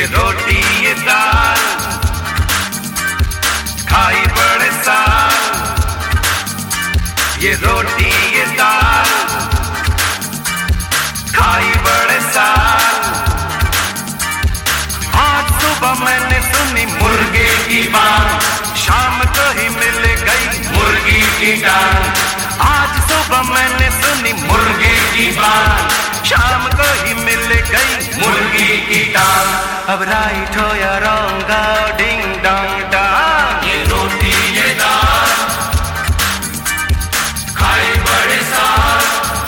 ये रोटी ये दाल खाई बड़े साल, ये रोटी ये दाल खाई बड़े साल। आज सुबह मैंने सुनी मुर्गे की बात, शाम को ही मिल गई मुर्गी की टांग। आज सुबह मैंने सुनी मुर्गे की बात, शाम को ही मिल गई मुर्गी की टांग। अब राइट हो या रॉन्ग, डिंग डोंग डांग। ये रोटी ये दाल खाई बड़े साल,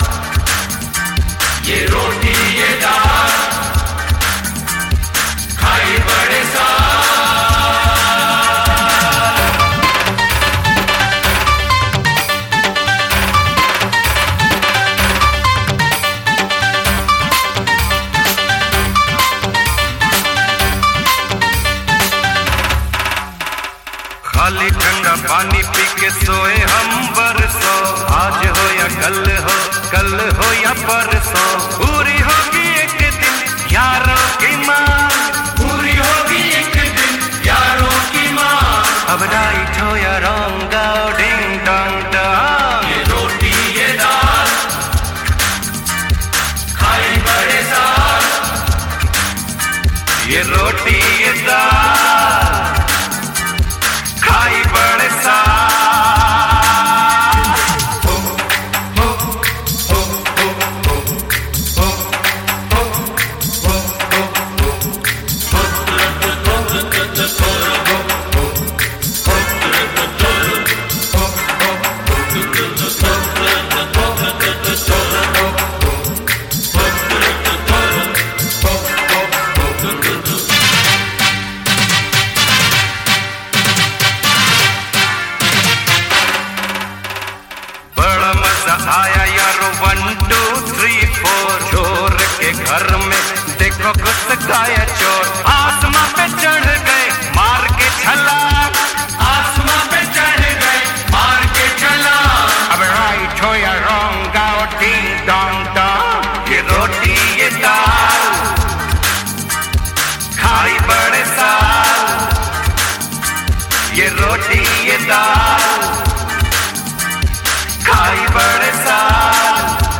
ये रोटी ये दाल खाई बड़े साल। खाली ठंडा पानी पी के सोए हम बरसों, आज हो या कल हो या परसों। पूरी होगी एक दिन यारों की माँ, पूरी होगी एक दिन यारों की माँ। अब राइट हो या रॉन्ग, डिंग डोंग डांग। ये रोटी ये दाल खाई बड़े साल, ये रोटी ये दाल खाई बड़े साल। आया यारो 1 2 3 4, चोर के घर में देखो घुस गया चोर। आसमां पे चढ़ गए मार के छलांग, आसमां पे चढ़ गए मार के चला। अब राइट हो या रॉन्ग, डिंग डोंग डांग। ये रोटी ये दाल खाई बड़े साल, ये रोटी ये दाल खाई बड़े साल।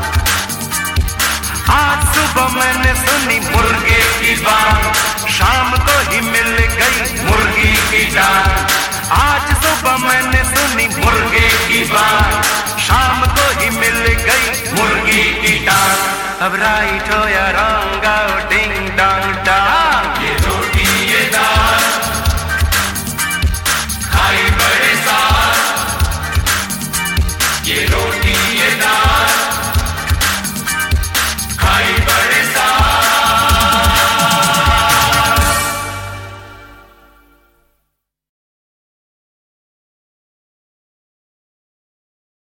आज सुबह मैंने सुनी मुर्गे की बात, शाम को ही मिल गई मुर्गी की टांग। आज सुबह मैंने सुनी मुर्गे की बात, शाम को ही मिल गई मुर्गी की टांग। अब राइट हो या रॉन्ग,